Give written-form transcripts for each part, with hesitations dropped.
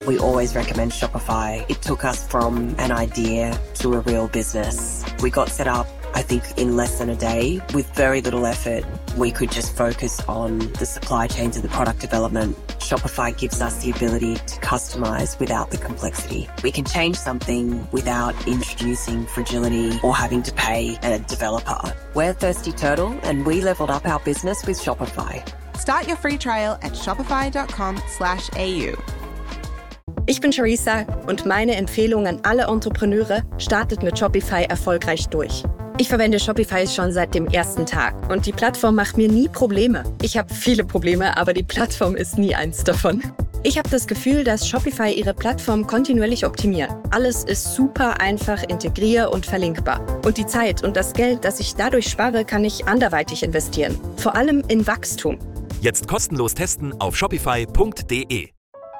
We always recommend Shopify. It took us from an idea to a real business. We got set up, I think, in less than a day with very little effort. We could just focus on the supply chains and the product development. Shopify gives us the ability to customize without the complexity. We can change something without introducing fragility or having to pay a developer. We're Thirsty Turtle and we leveled up our business with Shopify. Start your free trial at shopify.com/au. Ich bin Charissa und meine Empfehlung an alle Entrepreneure: startet mit Shopify erfolgreich durch. Ich verwende Shopify schon seit dem ersten Tag und die Plattform macht mir nie Probleme. Ich habe viele Probleme, aber die Plattform ist nie eins davon. Ich habe das Gefühl, dass Shopify ihre Plattform kontinuierlich optimiert. Alles ist super einfach integrier- und verlinkbar. Und die Zeit und das Geld, das ich dadurch spare, kann ich anderweitig investieren. Vor allem in Wachstum. Jetzt kostenlos testen auf shopify.de.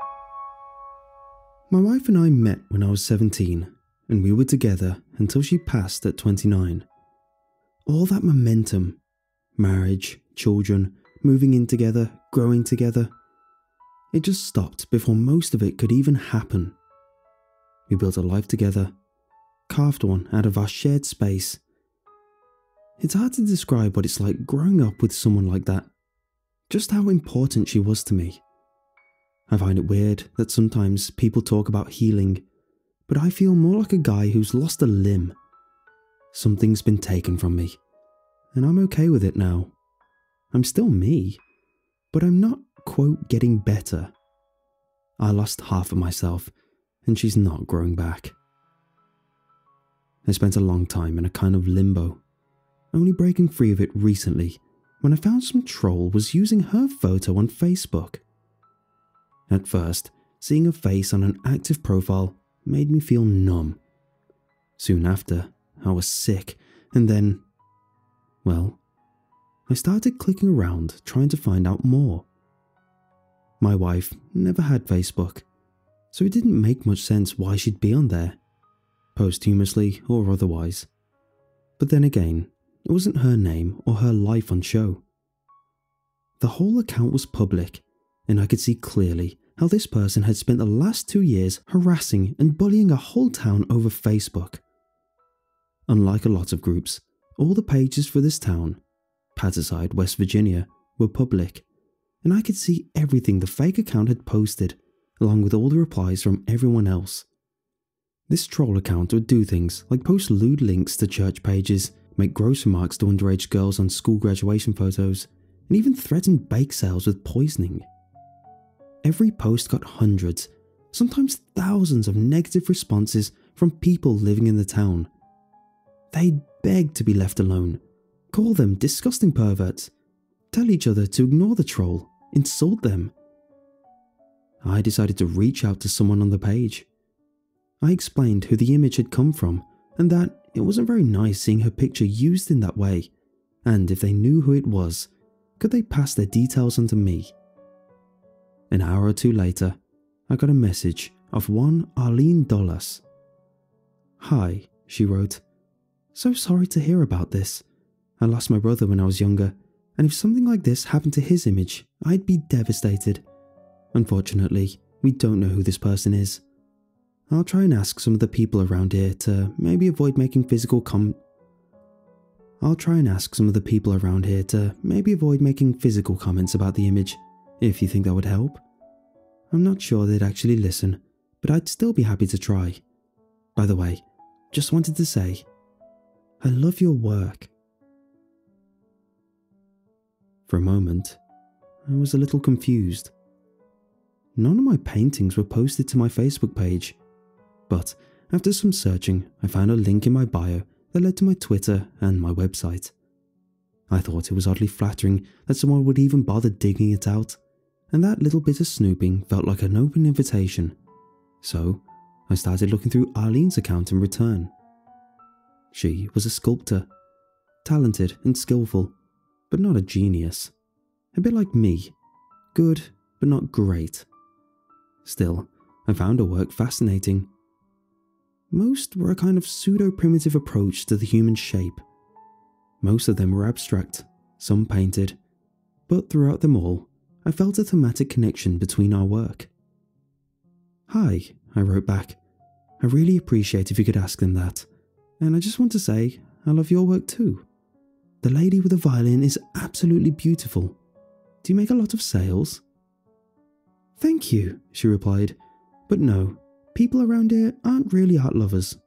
My wife and I met when I was 17, and we were together until she passed at 29. All that momentum, marriage, children, moving in together, growing together, it just stopped before most of it could even happen. We built a life together, carved one out of our shared space. It's hard to describe what it's like growing up with someone like that, just how important she was to me. I find it weird that sometimes people talk about healing, but I feel more like a guy who's lost a limb. Something's been taken from me, and I'm okay with it now. I'm still me, but I'm not, quote, getting better. I lost half of myself, and she's not growing back. I spent a long time in a kind of limbo, only breaking free of it recently when I found some troll was using her photo on Facebook. At first, seeing a face on an active profile made me feel numb. Soon after, I was sick, and then, well, I started clicking around trying to find out more. My wife never had Facebook, so it didn't make much sense why she'd be on there, posthumously or otherwise. But then again, it wasn't her name or her life on show. The whole account was public, and I could see clearly how this person had spent the last 2 years harassing and bullying a whole town over Facebook. Unlike a lot of groups, all the pages for this town, Patterside, West Virginia, were public, and I could see everything the fake account had posted, along with all the replies from everyone else. This troll account would do things like post lewd links to church pages, make gross remarks to underage girls on school graduation photos, and even threaten bake sales with poisoning. Every post got hundreds, sometimes thousands of negative responses from people living in the town. They'd beg to be left alone, call them disgusting perverts, tell each other to ignore the troll, insult them. I decided to reach out to someone on the page. I explained who the image had come from and that it wasn't very nice seeing her picture used in that way, and if they knew who it was, could they pass their details on to me? An hour or two later, I got a message of one Arlene Dollas. "Hi," she wrote. "So sorry to hear about this. I lost my brother when I was younger, and if something like this happened to his image, I'd be devastated. Unfortunately, we don't know who this person is. I'll try and ask some of the people around here to maybe avoid making physical comments about the image, if you think that would help. I'm not sure they'd actually listen, but I'd still be happy to try. By the way, just wanted to say, I love your work." For a moment, I was a little confused. None of my paintings were posted to my Facebook page, but after some searching, I found a link in my bio that led to my Twitter and my website. I thought it was oddly flattering that someone would even bother digging it out, and that little bit of snooping felt like an open invitation. So, I started looking through Arlene's account in return. She was a sculptor, talented and skillful, but not a genius. A bit like me, good but not great. Still, I found her work fascinating. Most were a kind of pseudo-primitive approach to the human shape. Most of them were abstract, some painted, but throughout them all, I felt a thematic connection between our work. "Hi," I wrote back. "I really appreciate if you could ask them that. And I just want to say, I love your work too. The lady with the violin is absolutely beautiful. Do you make a lot of sales?" "Thank you," she replied. "But no, people around here aren't really art lovers."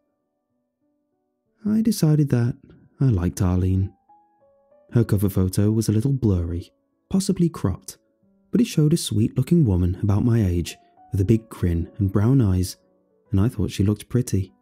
I decided that I liked Arlene. Her cover photo was a little blurry, possibly cropped, but it showed a sweet-looking woman about my age with a big grin and brown eyes, and I thought she looked pretty.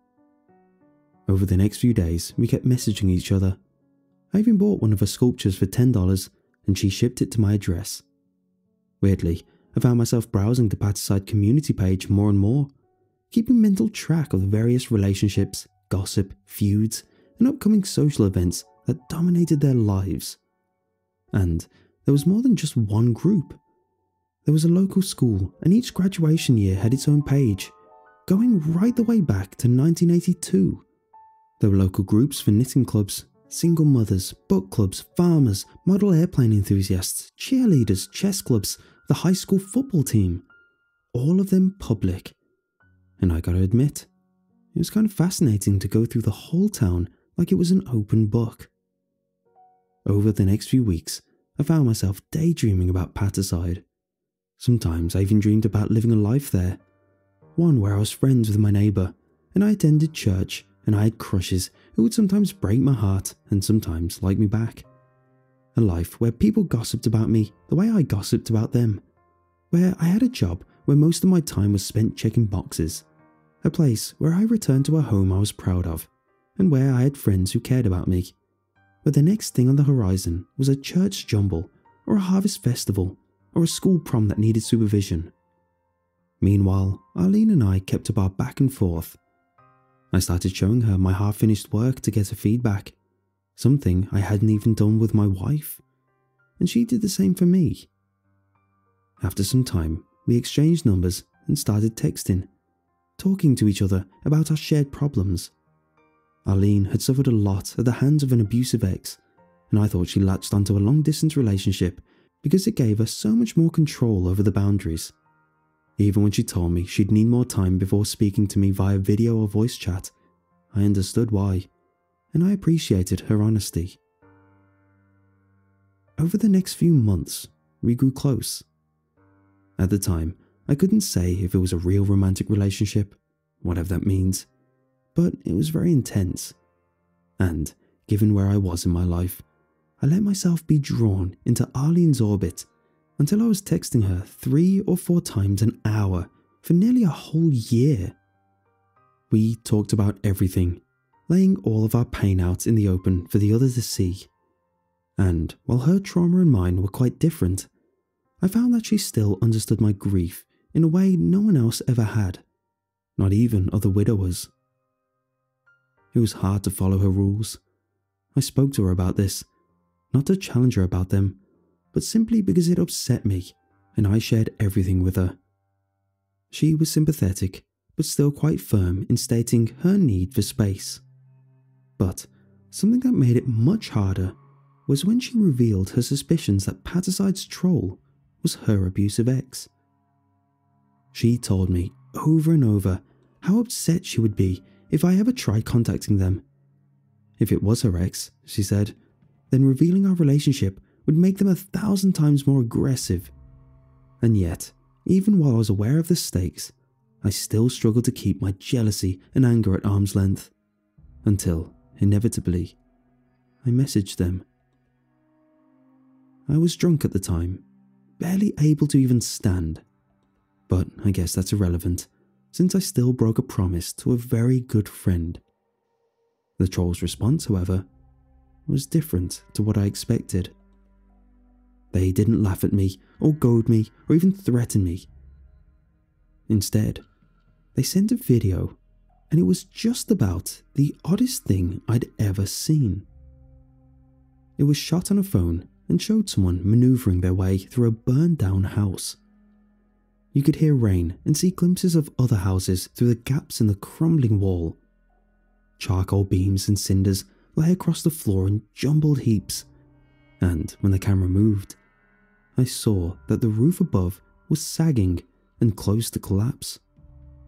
Over the next few days, we kept messaging each other. I even bought one of her sculptures for $10 and she shipped it to my address. Weirdly, I found myself browsing the Patiside community page more and more, keeping mental track of the various relationships, gossip, feuds, and upcoming social events that dominated their lives. And there was more than just one group. There was a local school, and each graduation year had its own page, going right the way back to 1982. There were local groups for knitting clubs, single mothers, book clubs, farmers, model airplane enthusiasts, cheerleaders, chess clubs, the high school football team. All of them public. And I gotta admit, it was kind of fascinating to go through the whole town like it was an open book. Over the next few weeks, I found myself daydreaming about Patiside. Sometimes I even dreamed about living a life there. One where I was friends with my neighbour, and I attended church, and I had crushes who would sometimes break my heart and sometimes like me back. A life where people gossiped about me the way I gossiped about them. Where I had a job where most of my time was spent checking boxes. A place where I returned to a home I was proud of, and where I had friends who cared about me. But the next thing on the horizon was a church jumble, or a harvest festival, or a school prom that needed supervision. Meanwhile, Arlene and I kept up our back and forth. I started showing her my half-finished work to get her feedback, something I hadn't even done with my wife, and she did the same for me. After some time, we exchanged numbers and started texting, talking to each other about our shared problems. Arlene had suffered a lot at the hands of an abusive ex, and I thought she latched onto a long-distance relationship because it gave her so much more control over the boundaries. Even when she told me she'd need more time before speaking to me via video or voice chat, I understood why, and I appreciated her honesty. Over the next few months, we grew close. At the time, I couldn't say if it was a real romantic relationship, whatever that means, but it was very intense. And, given where I was in my life, I let myself be drawn into Arlene's orbit until I was texting her 3 or 4 times an hour for nearly a whole year. We talked about everything, laying all of our pain out in the open for the other to see. And while her trauma and mine were quite different, I found that she still understood my grief in a way no one else ever had, not even other widowers. It was hard to follow her rules. I spoke to her about this, not to challenge her about them, but simply because it upset me, and I shared everything with her. She was sympathetic, but still quite firm in stating her need for space. But something that made it much harder was when she revealed her suspicions that Patiside's troll was her abusive ex. She told me over and over how upset she would be if I ever tried contacting them. If it was her ex, she said, then revealing our relationship would make them 1,000 times more aggressive. And yet, even while I was aware of the stakes, I still struggled to keep my jealousy and anger at arm's length, until, inevitably, I messaged them. I was drunk at the time, barely able to even stand, but I guess that's irrelevant, since I still broke a promise to a very good friend. The troll's response, however, was different to what I expected. They didn't laugh at me, or goad me, or even threaten me. Instead, they sent a video, and it was just about the oddest thing I'd ever seen. It was shot on a phone and showed someone maneuvering their way through a burned-down house. You could hear rain and see glimpses of other houses through the gaps in the crumbling wall. Charcoal beams and cinders lay across the floor in jumbled heaps, and when the camera moved, I saw that the roof above was sagging and close to collapse.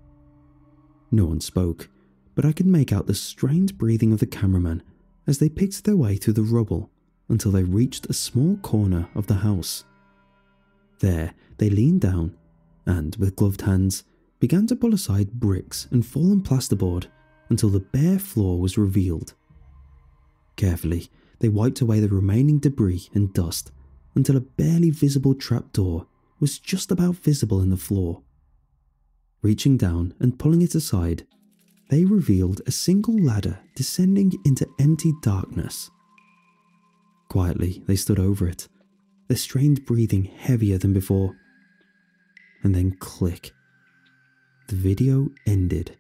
No one spoke, but I could make out the strained breathing of the cameraman as they picked their way through the rubble until they reached a small corner of the house. There, they leaned down and, with gloved hands, began to pull aside bricks and fallen plasterboard until the bare floor was revealed. Carefully, they wiped away the remaining debris and dust until a barely visible trapdoor was just about visible in the floor. Reaching down and pulling it aside, they revealed a single ladder descending into empty darkness. Quietly, they stood over it, their strained breathing heavier than before. And then click. The video ended.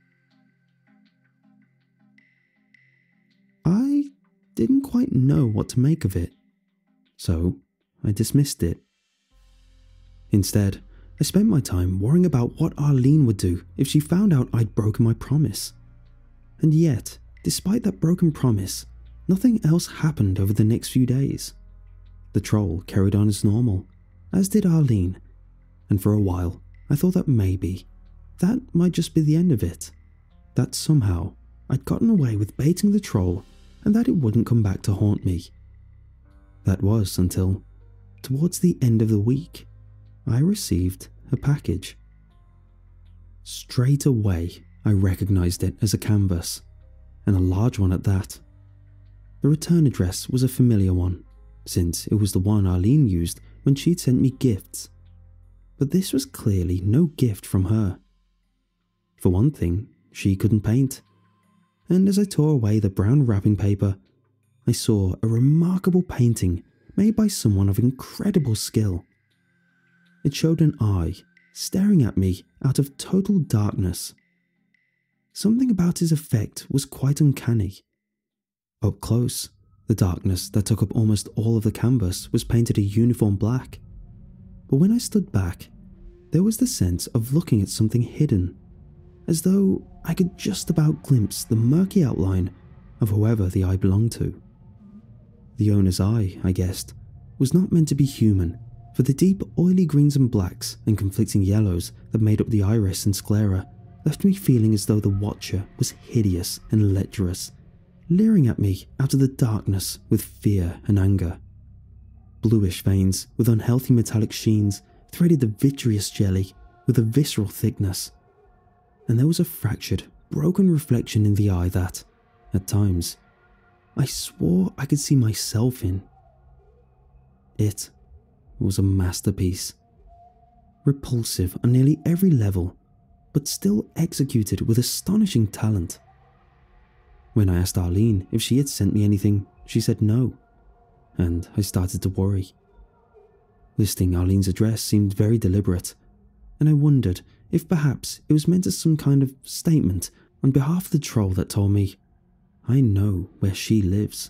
I didn't quite know what to make of it, so I dismissed it. Instead, I spent my time worrying about what Arlene would do if she found out I'd broken my promise. And yet, despite that broken promise, nothing else happened over the next few days. The troll carried on as normal, as did Arlene, and for a while I thought that maybe that might just be the end of it. That somehow I'd gotten away with baiting the troll and that it wouldn't come back to haunt me. That was until, towards the end of the week, I received a package. Straight away, I recognized it as a canvas, and a large one at that. The return address was a familiar one, since it was the one Arlene used when she'd sent me gifts. But this was clearly no gift from her. For one thing, she couldn't paint, and as I tore away the brown wrapping paper, I saw a remarkable painting made by someone of incredible skill. It showed an eye staring at me out of total darkness. Something about his effect was quite uncanny. Up close, the darkness that took up almost all of the canvas was painted a uniform black. But when I stood back, there was the sense of looking at something hidden, as though I could just about glimpse the murky outline of whoever the eye belonged to. The owner's eye, I guessed, was not meant to be human, for the deep oily greens and blacks and conflicting yellows that made up the iris and sclera left me feeling as though the watcher was hideous and lecherous, leering at me out of the darkness with fear and anger. Bluish veins with unhealthy metallic sheens threaded the vitreous jelly with a visceral thickness, and there was a fractured, broken reflection in the eye that, at times, I swore I could see myself in. It was a masterpiece. Repulsive on nearly every level, but still executed with astonishing talent. When I asked Arlene if she had sent me anything, she said no, and I started to worry. Listing Arlene's address seemed very deliberate, and I wondered if perhaps it was meant as some kind of statement on behalf of the troll that told me, I know where she lives.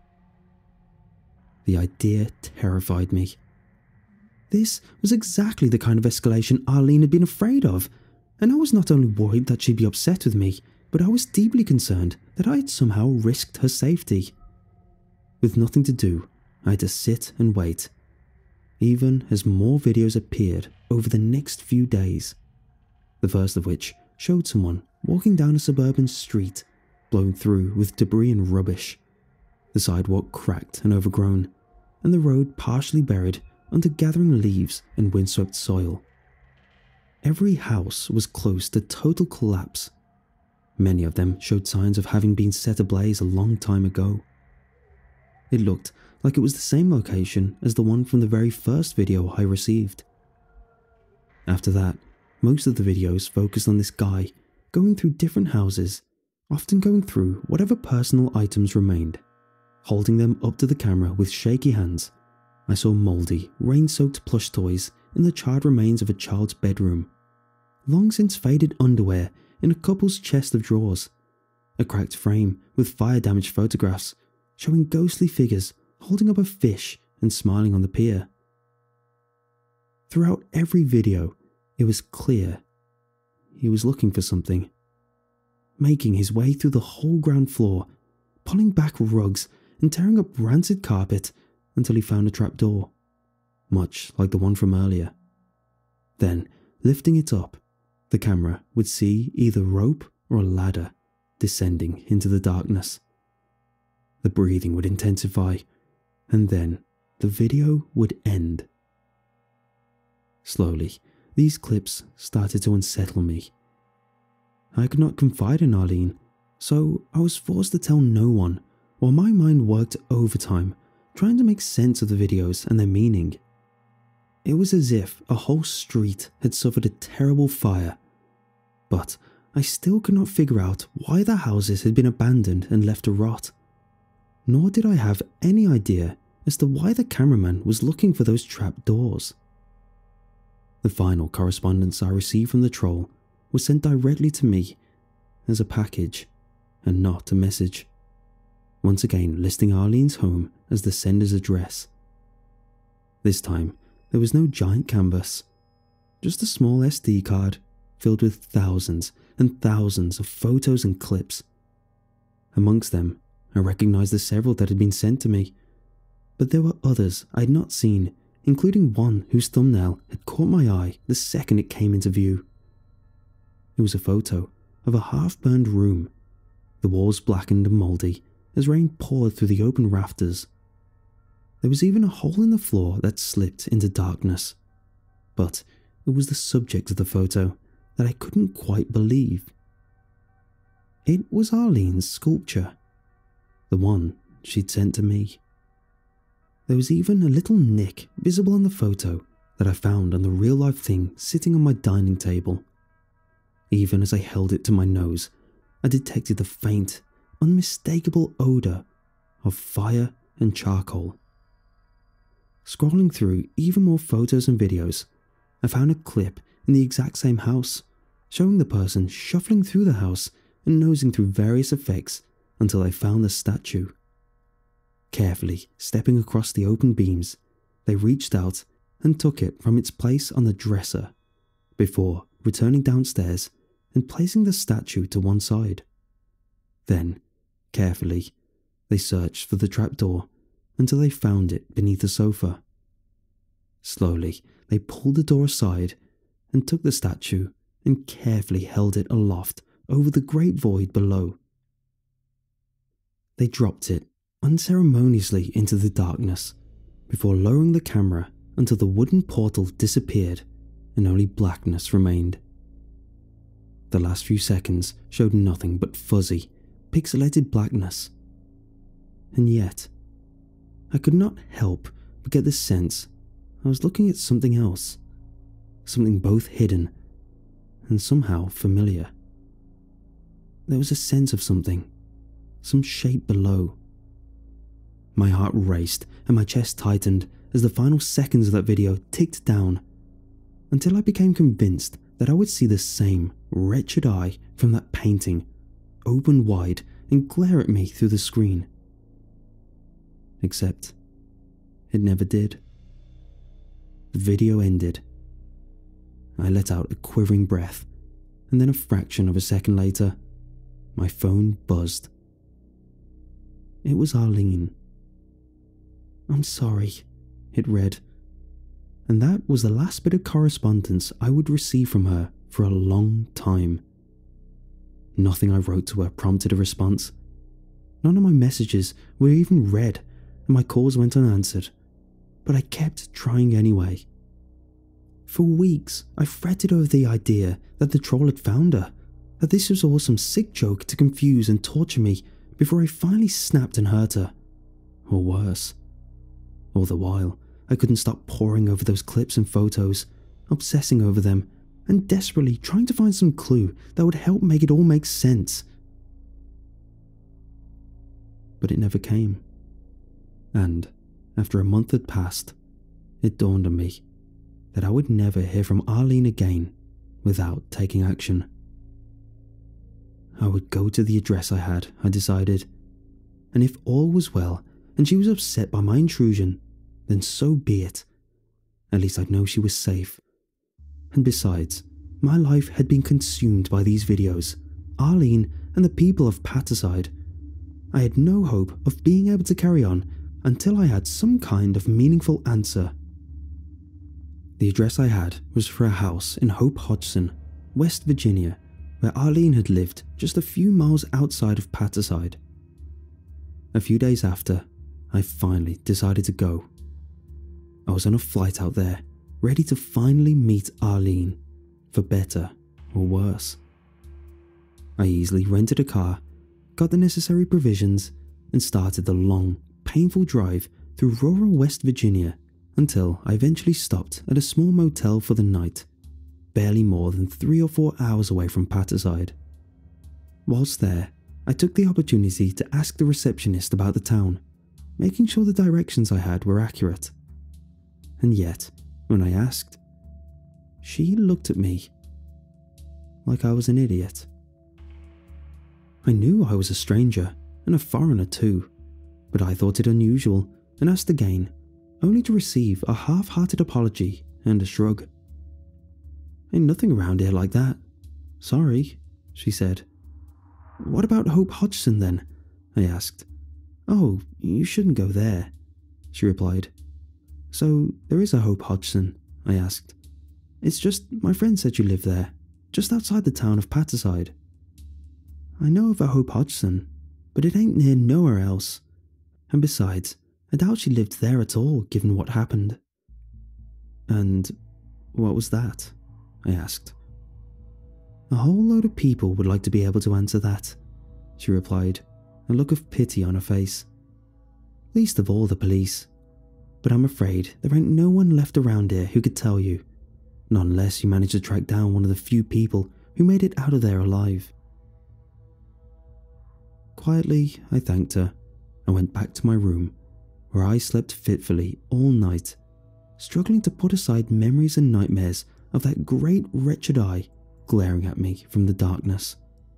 The idea terrified me. This was exactly the kind of escalation Arlene had been afraid of, and I was not only worried that she'd be upset with me, but I was deeply concerned that I had somehow risked her safety. With nothing to do, I had to sit and wait, even as more videos appeared over the next few days. The first of which showed someone walking down a suburban street, blown through with debris and rubbish, the sidewalk cracked and overgrown, and the road partially buried under gathering leaves and windswept soil. Every house was close to total collapse. Many of them showed signs of having been set ablaze a long time ago. It looked like it was the same location as the one from the very first video I received. After that, most of the videos focused on this guy going through different houses, often going through whatever personal items remained. Holding them up to the camera with shaky hands, I saw mouldy, rain-soaked plush toys in the charred remains of a child's bedroom, long since faded underwear in a couple's chest of drawers, a cracked frame with fire-damaged photographs showing ghostly figures holding up a fish and smiling on the pier. Throughout every video, it was clear he was looking for something, making his way through the whole ground floor, pulling back rugs and tearing up rancid carpet until he found a trapdoor, much like the one from earlier. Then, lifting it up, the camera would see either rope or a ladder descending into the darkness. The breathing would intensify, and then the video would end. Slowly, these clips started to unsettle me. I could not confide in Arlene, so I was forced to tell no one while my mind worked overtime trying to make sense of the videos and their meaning. It was as if a whole street had suffered a terrible fire, but I still could not figure out why the houses had been abandoned and left to rot. Nor did I have any idea as to why the cameraman was looking for those trap doors. The final correspondence I received from the troll was sent directly to me as a package and not a message, once again listing Arlene's home as the sender's address. This time, there was no giant canvas, just a small SD card filled with thousands and thousands of photos and clips. Amongst them, I recognized the several that had been sent to me, but there were others I had not seen, including one whose thumbnail had caught my eye the second it came into view. It was a photo of a half-burned room, the walls blackened and mouldy as rain poured through the open rafters. There was even a hole in the floor that slipped into darkness, but it was the subject of the photo that I couldn't quite believe. It was Arlene's sculpture, the one she'd sent to me. There was even a little nick visible on the photo that I found on the real-life thing sitting on my dining table. Even as I held it to my nose, I detected the faint, unmistakable odour of fire and charcoal. Scrolling through even more photos and videos, I found a clip in the exact same house, showing the person shuffling through the house and nosing through various effects until I found the statue. Carefully stepping across the open beams, they reached out and took it from its place on the dresser, before returning downstairs and placing the statue to one side. Then, carefully, they searched for the trapdoor until they found it beneath the sofa. Slowly, they pulled the door aside and took the statue and carefully held it aloft over the great void below. They dropped it unceremoniously into the darkness before lowering the camera until the wooden portal disappeared and only blackness remained. The last few seconds showed nothing but fuzzy, pixelated blackness. And yet, I could not help but get the sense I was looking at something else, something both hidden and somehow familiar. There was a sense of something, some shape below. My heart raced and my chest tightened as the final seconds of that video ticked down, until I became convinced that I would see the same wretched eye from that painting open wide and glare at me through the screen. Except it never did. The video ended. I let out a quivering breath, and then a fraction of a second later, my phone buzzed. It was Arlene. "I'm sorry," it read, and that was the last bit of correspondence I would receive from her for a long time. Nothing I wrote to her prompted a response. None of my messages were even read, and my calls went unanswered, but I kept trying anyway. For weeks, I fretted over the idea that the troll had found her, that this was all some sick joke to confuse and torture me before I finally snapped and hurt her, or worse. All the while, I couldn't stop poring over those clips and photos, obsessing over them, and desperately trying to find some clue that would help make it all make sense. But it never came. And, after a month had passed, it dawned on me that I would never hear from Arlene again without taking action. I would go to the address I decided, and if all was well and she was upset by my intrusion, then so be it. At least I'd know she was safe. And besides, my life had been consumed by these videos, Arlene and the people of Patterside. I had no hope of being able to carry on until I had some kind of meaningful answer. The address I had was for a house in Hope Hodgson, West Virginia, where Arlene had lived just a few miles outside of Patterside. A few days after, I finally decided to go. I was on a flight out there, ready to finally meet Arlene, for better or worse. I easily rented a car, got the necessary provisions, and started the long, painful drive through rural West Virginia until I eventually stopped at a small motel for the night, barely more than 3 or 4 hours away from Patterside. Whilst there, I took the opportunity to ask the receptionist about the town, making sure the directions I had were accurate. And yet, when I asked, she looked at me like I was an idiot. I knew I was a stranger, and a foreigner too, but I thought it unusual and asked again, only to receive a half-hearted apology and a shrug. "Ain't nothing around here like that. Sorry," she said. "What about Hope Hodgson then?" I asked. "Oh, you shouldn't go there," she replied. "So there is a Hope Hodgson?" I asked. "It's just my friend said you live there, just outside the town of Patterside." "I know of a Hope Hodgson, but it ain't near nowhere else. And besides, I doubt she lived there at all, given what happened." "And what was that?" I asked. "A whole load of people would like to be able to answer that," she replied, a look of pity on her face. "Least of all the police. But I'm afraid there ain't no one left around here who could tell you, not unless you manage to track down one of the few people who made it out of there alive." Quietly, I thanked her and went back to my room, where I slept fitfully all night, struggling to put aside memories and nightmares of that great wretched eye glaring at me from the darkness.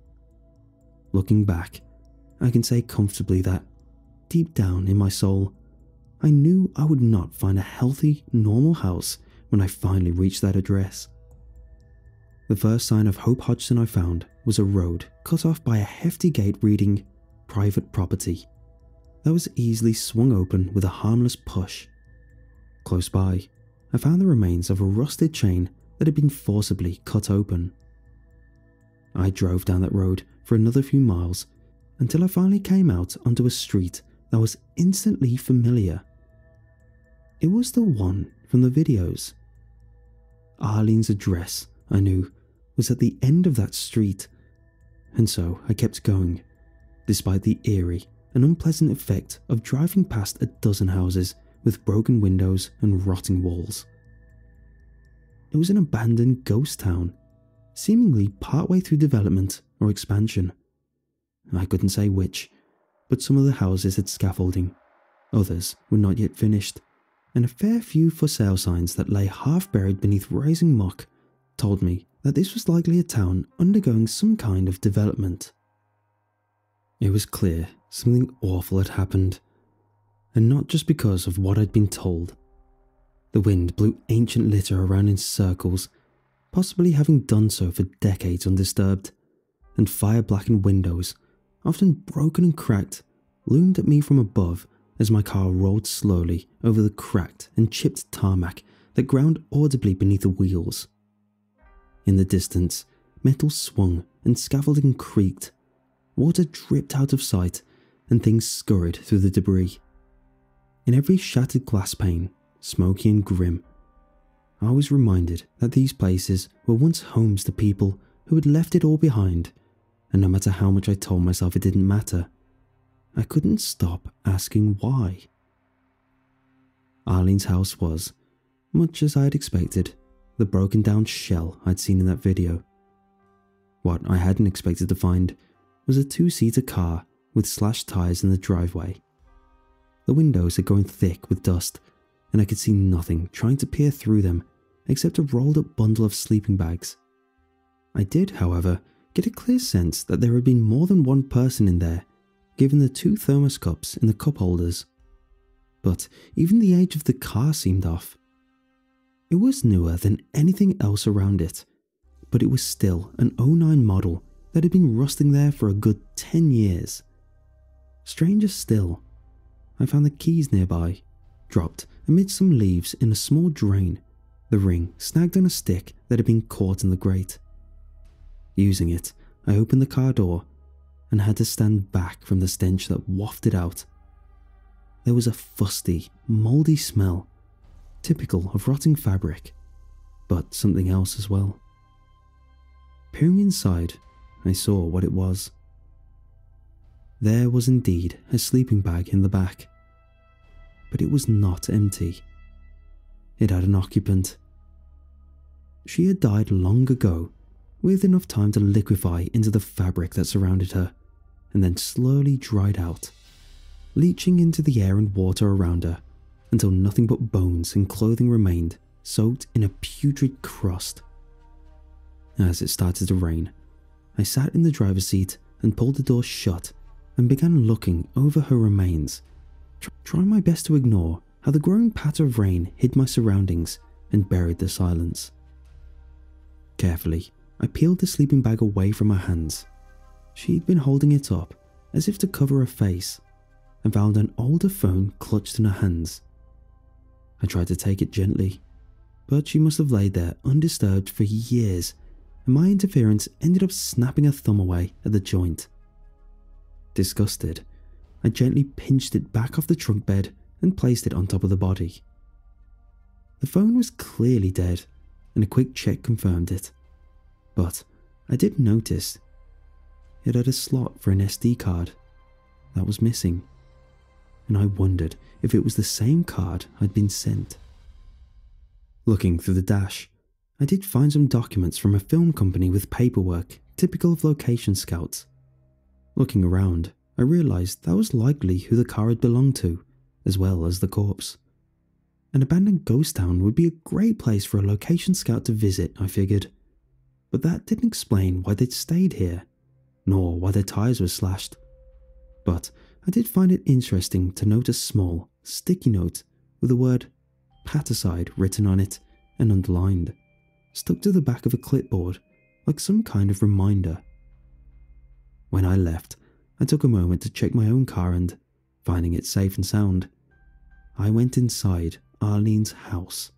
Looking back, I can say comfortably that, deep down in my soul, I knew I would not find a healthy, normal house when I finally reached that address. The first sign of Hope Hodgson I found was a road cut off by a hefty gate reading "Private Property" that was easily swung open with a harmless push. Close by, I found the remains of a rusted chain that had been forcibly cut open. I drove down that road for another few miles until I finally came out onto a street that was instantly familiar. It was the one from the videos. Arlene's address, I knew, was at the end of that street, and so I kept going, despite the eerie and unpleasant effect of driving past a dozen houses with broken windows and rotting walls. It was an abandoned ghost town, seemingly partway through development or expansion. I couldn't say which, but some of the houses had scaffolding, others were not yet finished, and a fair few for sale signs that lay half buried beneath rising muck told me that this was likely a town undergoing some kind of development. It was clear something awful had happened, and not just because of what I'd been told. The wind blew ancient litter around in circles, possibly having done so for decades undisturbed, and fire-blackened windows, often broken and cracked, loomed at me from above as my car rolled slowly over the cracked and chipped tarmac that ground audibly beneath the wheels. In the distance, metal swung and scaffolding creaked, water dripped out of sight, and things scurried through the debris. In every shattered glass pane, smoky and grim, I was reminded that these places were once homes to people who had left it all behind, and no matter how much I told myself it didn't matter, I couldn't stop asking why. Arlene's house was, much as I had expected, the broken down shell I'd seen in that video. What I hadn't expected to find was a 2-seater car with slashed tyres in the driveway. The windows had grown thick with dust, and I could see nothing trying to peer through them except a rolled up bundle of sleeping bags. I did, however, get a clear sense that there had been more than one person in there, given the 2 thermos cups in the cup holders. But even the age of the car seemed off. It was newer than anything else around it, but it was still an 09 model that had been rusting there for a good 10 years. Stranger still, I found the keys nearby, dropped amid some leaves in a small drain, the ring snagged on a stick that had been caught in the grate. Using it, I opened the car door and had to stand back from the stench that wafted out. There was a fusty, mouldy smell, typical of rotting fabric, but something else as well. Peering inside, I saw what it was. There was indeed a sleeping bag in the back, but it was not empty. It had an occupant. She had died long ago, with enough time to liquefy into the fabric that surrounded her, and then slowly dried out, leaching into the air and water around her until nothing but bones and clothing remained, soaked in a putrid crust. As it started to rain, I sat in the driver's seat and pulled the door shut and began looking over her remains, trying my best to ignore how the growing patter of rain hid my surroundings and buried the silence. Carefully, I peeled the sleeping bag away from her hands. She'd been holding it up as if to cover her face, and found an older phone clutched in her hands. I tried to take it gently, but she must have laid there undisturbed for years, and my interference ended up snapping her thumb away at the joint. Disgusted, I gently pinched it back off the trunk bed and placed it on top of the body. The phone was clearly dead, and a quick check confirmed it. But I did notice it had a slot for an SD card that was missing, and I wondered if it was the same card I'd been sent. Looking through the dash, I did find some documents from a film company with paperwork typical of location scouts. Looking around, I realised that was likely who the car had belonged to, as well as the corpse. An abandoned ghost town would be a great place for a location scout to visit, I figured. But that didn't explain why they'd stayed here, nor why their tyres were slashed. But I did find it interesting to note a small, sticky note with the word "Paticide" written on it and underlined, stuck to the back of a clipboard like some kind of reminder. When I left, I took a moment to check my own car and, finding it safe and sound, I went inside Arlene's house.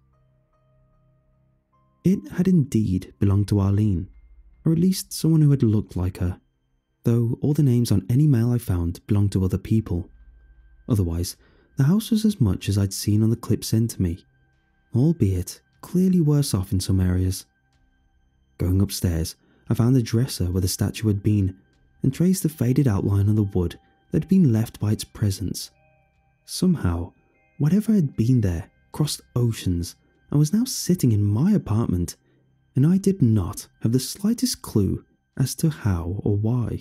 It had indeed belonged to Arlene, or at least someone who had looked like her, though all the names on any mail I found belonged to other people. Otherwise, the house was as much as I'd seen on the clip sent to me, albeit clearly worse off in some areas. Going upstairs, I found the dresser where the statue had been, and traced the faded outline on the wood that had been left by its presence. Somehow, whatever had been there crossed oceans and was now sitting in my apartment, and I did not have the slightest clue as to how or why.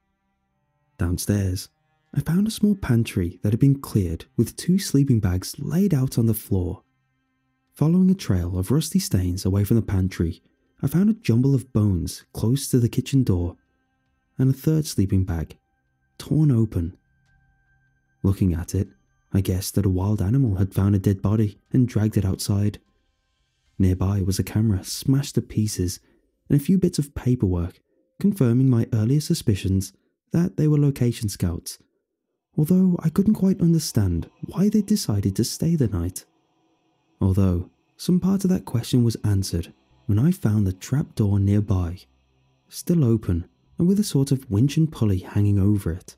Downstairs, I found a small pantry that had been cleared with 2 sleeping bags laid out on the floor. Following a trail of rusty stains away from the pantry, I found a jumble of bones close to the kitchen door, and a 3rd sleeping bag, torn open. Looking at it, I guessed that a wild animal had found a dead body and dragged it outside. Nearby was a camera smashed to pieces and a few bits of paperwork confirming my earlier suspicions that they were location scouts, although I couldn't quite understand why they decided to stay the night. Although some part of that question was answered when I found the trapdoor nearby, still open and with a sort of winch and pulley hanging over it.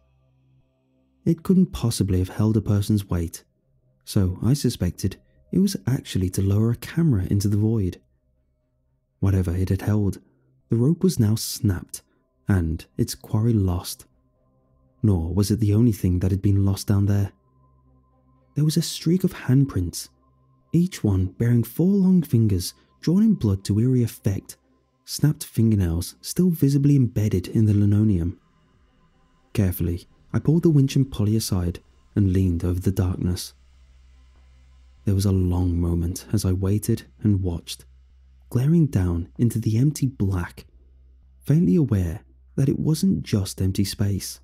It couldn't possibly have held a person's weight, so I suspected it was actually to lower a camera into the void. Whatever it had held, the rope was now snapped and its quarry lost. Nor was it the only thing that had been lost down there. There was a streak of handprints, each one bearing 4 long fingers drawn in blood to eerie effect, snapped fingernails still visibly embedded in the linoleum. Carefully, I pulled the winch and pulley aside and leaned over the darkness. There was a long moment as I waited and watched, glaring down into the empty black, faintly aware that it wasn't just empty space.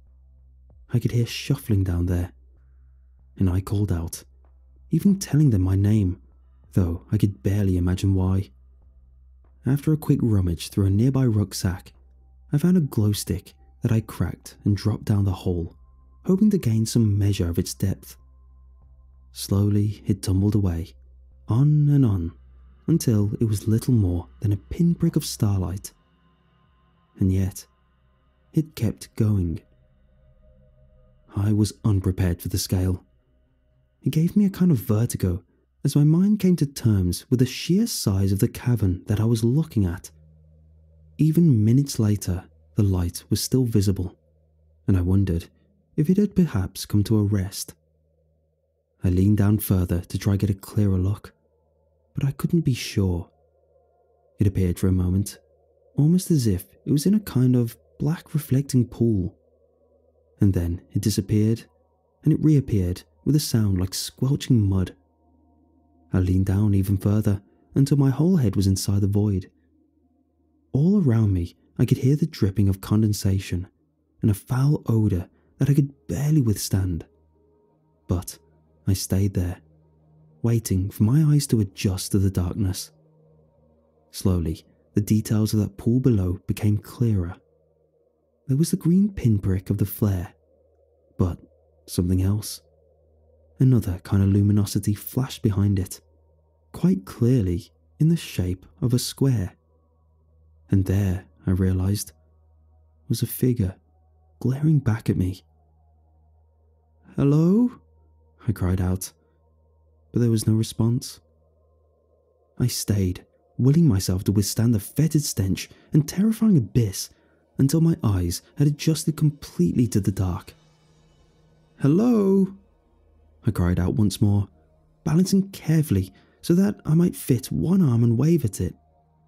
I could hear shuffling down there, and I called out, even telling them my name, though I could barely imagine why. After a quick rummage through a nearby rucksack, I found a glow stick that I cracked and dropped down the hole, hoping to gain some measure of its depth. Slowly it tumbled away, on and on, until it was little more than a pinprick of starlight. and yet it kept going. I was unprepared for the scale. It gave me a kind of vertigo as my mind came to terms with the sheer size of the cavern that I was looking at. Even minutes later, the light was still visible, and I wondered if it had perhaps come to a rest. I leaned down further to try get a clearer look, but I couldn't be sure. It appeared for a moment, almost as if it was in a kind of black reflecting pool. And then it disappeared, and it reappeared with a sound like squelching mud. I leaned down even further until my whole head was inside the void. All around me, I could hear the dripping of condensation and a foul odour that I could barely withstand. But I stayed there, waiting for my eyes to adjust to the darkness. Slowly, the details of that pool below became clearer. There was the green pinprick of the flare, but something else. Another kind of luminosity flashed behind it, quite clearly in the shape of a square. And there, I realised, was a figure glaring back at me. "Hello?" I cried out, but there was no response. I stayed, willing myself to withstand the fetid stench and terrifying abyss until my eyes had adjusted completely to the dark. "Hello?" I cried out once more, balancing carefully so that I might fit one arm and wave at it.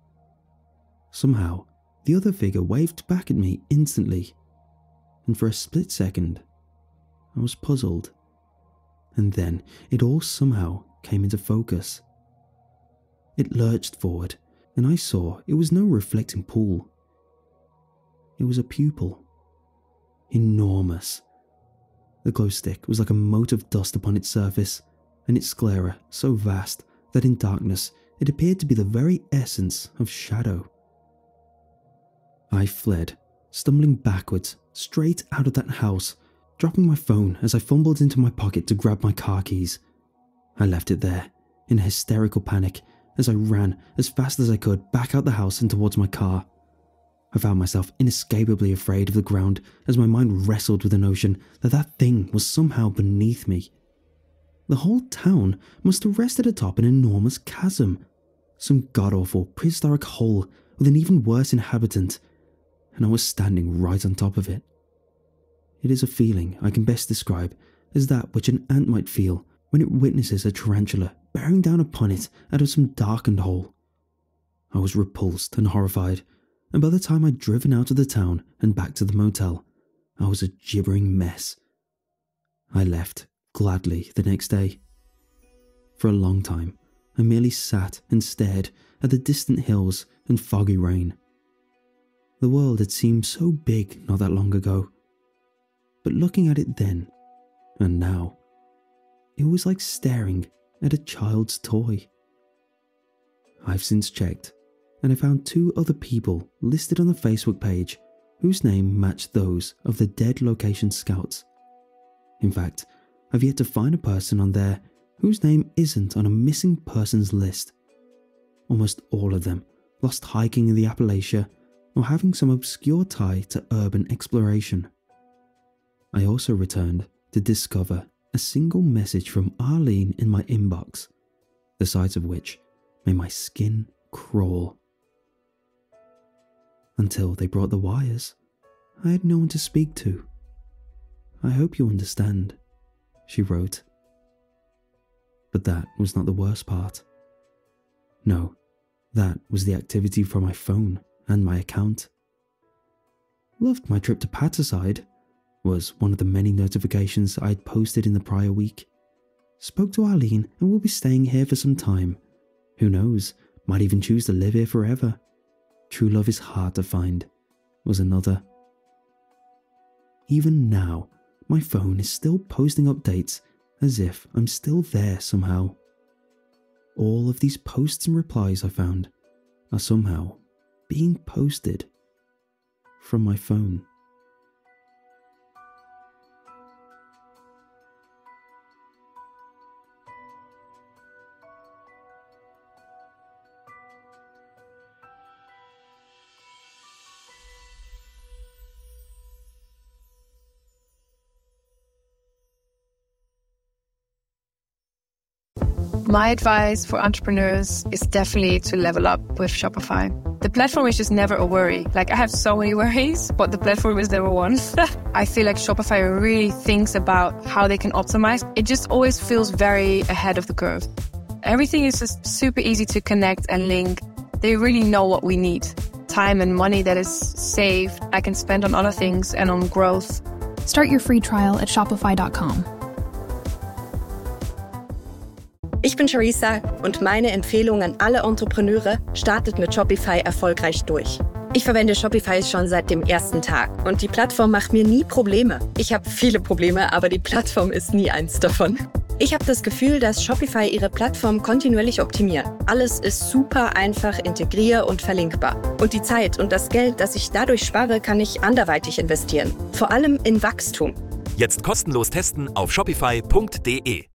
Somehow, the other figure waved back at me instantly, and for a split second, I was puzzled. And then it all somehow came into focus. It lurched forward, and I saw it was no reflecting pool. It was a pupil. Enormous. The glow stick was like a mote of dust upon its surface, and its sclera so vast that in darkness it appeared to be the very essence of shadow. I fled, stumbling backwards, straight out of that house, dropping my phone as I fumbled into my pocket to grab my car keys. I left it there, in a hysterical panic, as I ran as fast as I could back out the house and towards my car. I found myself inescapably afraid of the ground as my mind wrestled with the notion that that thing was somehow beneath me. The whole town must have rested atop an enormous chasm, some god-awful prehistoric hole with an even worse inhabitant, and I was standing right on top of it. It is a feeling I can best describe as that which an ant might feel when it witnesses a tarantula bearing down upon it out of some darkened hole. I was repulsed and horrified, and by the time I'd driven out of the town and back to the motel, I was a gibbering mess. I left gladly the next day. For a long time, I merely sat and stared at the distant hills and foggy rain. The world had seemed so big not that long ago, but looking at it then and now, it was like staring at a child's toy. I've since checked, and I found 2 other people listed on the Facebook page whose name matched those of the dead location scouts. In fact, I've yet to find a person on there whose name isn't on a missing persons list. Almost all of them lost hiking in the Appalachia or having some obscure tie to urban exploration. I also returned to discover a single message from Arlene in my inbox, the sight of which made my skin crawl. Until they brought the wires, I had no one to speak to. "I hope you understand," she wrote. But that was not the worst part. No, that was the activity from my phone and my account. "Loved my trip to Paterside," was one of the many notifications I had posted in the prior week. "Spoke to Arlene and will be staying here for some time. Who knows, might even choose to live here forever. True love is hard to find," was another. Even now, my phone is still posting updates as if I'm still there somehow. All of these posts and replies I found are somehow being posted from my phone. My advice for entrepreneurs is definitely to level up with Shopify. The platform is just never a worry. Like, I have so many worries, but the platform is never one. I feel like Shopify really thinks about how they can optimize. It just always feels very ahead of the curve. Everything is just super easy to connect and link. They really know what we need. Time and money that is saved, I can spend on other things and on growth. Start your free trial at shopify.com. Ich bin Theresa und meine Empfehlung an alle Entrepreneure: startet mit Shopify erfolgreich durch. Ich verwende Shopify schon seit dem ersten Tag und die Plattform macht mir nie Probleme. Ich habe viele Probleme, aber die Plattform ist nie eins davon. Ich habe das Gefühl, dass Shopify ihre Plattform kontinuierlich optimiert. Alles ist super einfach integrier- und verlinkbar. Und die Zeit und das Geld, das ich dadurch spare, kann ich anderweitig investieren. Vor allem in Wachstum. Jetzt kostenlos testen auf shopify.de.